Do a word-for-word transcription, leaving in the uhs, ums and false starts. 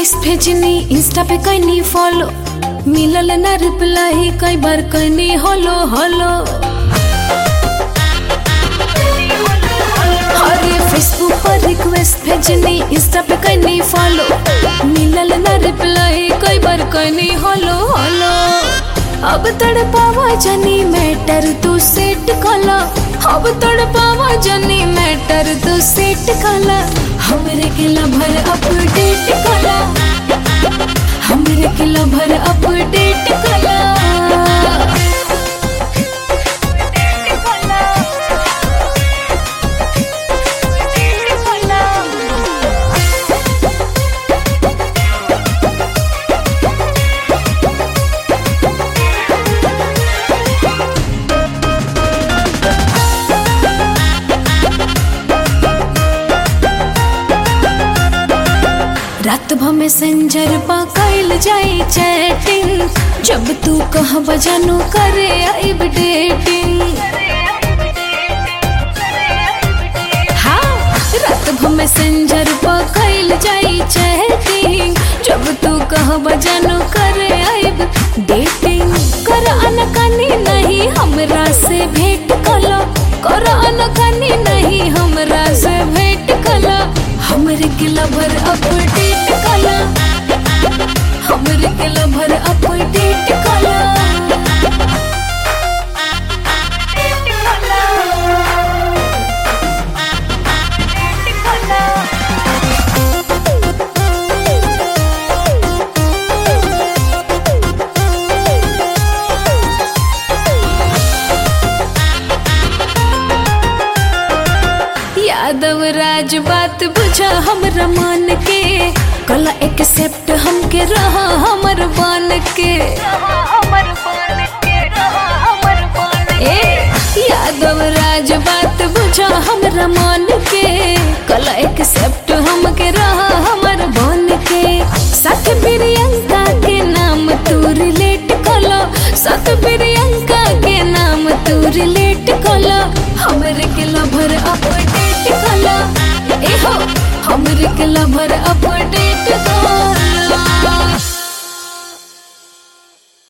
Request भेजनी Insta पे कैनी follow, मिलल ना रिप्लाई कई बार कैनी हलो हलो। अरे फेसबुक पर रिक्वेस्ट भेजनी इंस्टा पे कैनी फॉलो, मिलल ना रिप्लाई कई बार कैनी हलो हलो। अब तड़पावा जनी मैटर तू सेट कला, अब तड़पावा जनी मैटर तू सेट कला। हमरे के लभर अपडेट कला, हमरे के लभर अपडेट कला। रात भर मैसेंजर पर कैल जाए चैटिंग, जब तू कह बजानो करे आइब डेटिंग। हाँ, रात भर मैसेंजर पर कैल जाए चैटिंग, जब तू कह बजानो करे आइब डेटिंग। कर अनकानी नहीं हमरा से भेंट कलो, कर अनकानी नहीं हमरा से भेंट कलो। हमरे के लभर अपडेट कला, हमरे के लभर अपडेट कला। यादव राज बात बुझा हमरा मान के, कला एक्सेप्ट हमके रहा हमर बन के। ए यादव राज बात बुझा हमरा मान के, कला एक्सेप्ट